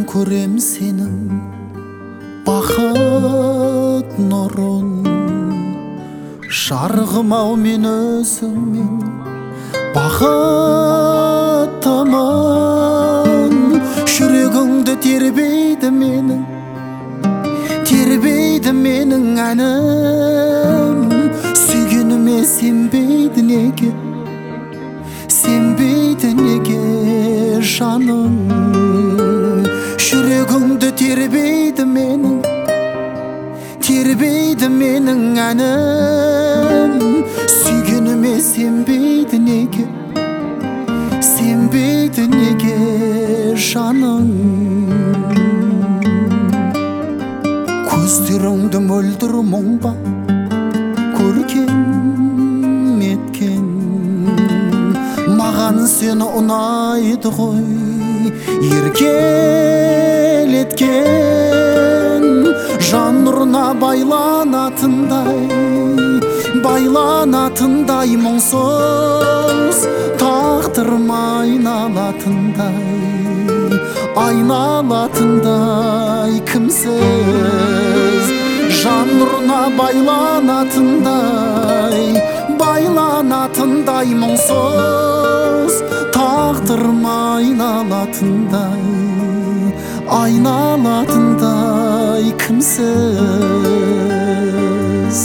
көрем сенің бақыт нұрын, жарығым-ау мен өзіңмен бақыттымын. Жүрегіңді тербейді менің әнім, сүйгеніме сенбейді неге жаным. Жүрегіңді тербейді менің әнім, сүйгеніме сенбейді неге жаным. Көздеріңді мөлдір мұң ба көркем еткен, маған сені ұнайды ғой еркелеткен. Жан нұрына байланатындай мұңсыз тағдырыма айналатындай кімсіз. Жан нұрына байланатындай мұңсыз тағдырыма айналатындай кімсіз.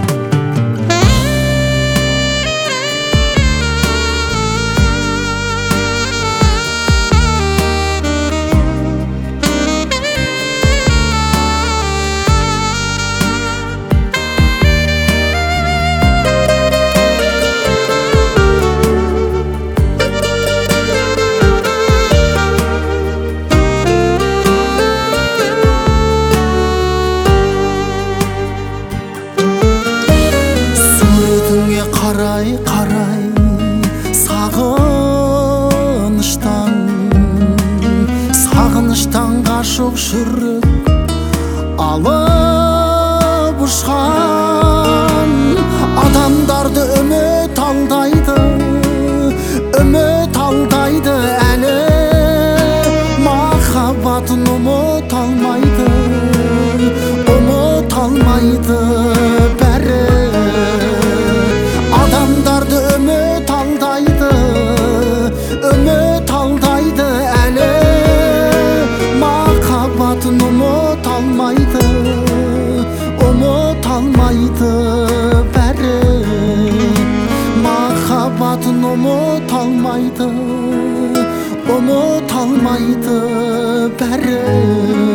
Қарай сағыныштан қашып жүрек алып ұшқан. Адамдарды үміт алдайды әлі, махаббатын ұмыт алмайды бәрі. Адамдарды үміт алдайды әлі, махаббатын ұмыт алмайды бәрі. Махаббатын ұмыт алмайды бәрі.